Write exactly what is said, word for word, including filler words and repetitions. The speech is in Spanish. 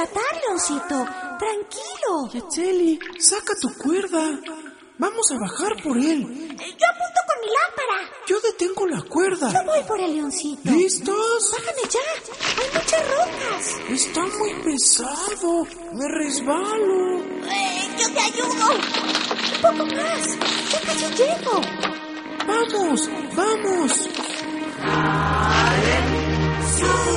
rescatar, Leoncito. Tranquilo. Yatzeli, saca tu cuerda. Vamos a bajar por él. Yo apunto con mi lámpara. Yo detengo la cuerda. Yo voy por el Leoncito. ¿Listos? Bájame ya. Hay muchas rocas. Está muy pesado. Me resbalo. Eh, yo te ayudo. Un poco más. Ya casi llego. Vamos, vamos. ¡Sube!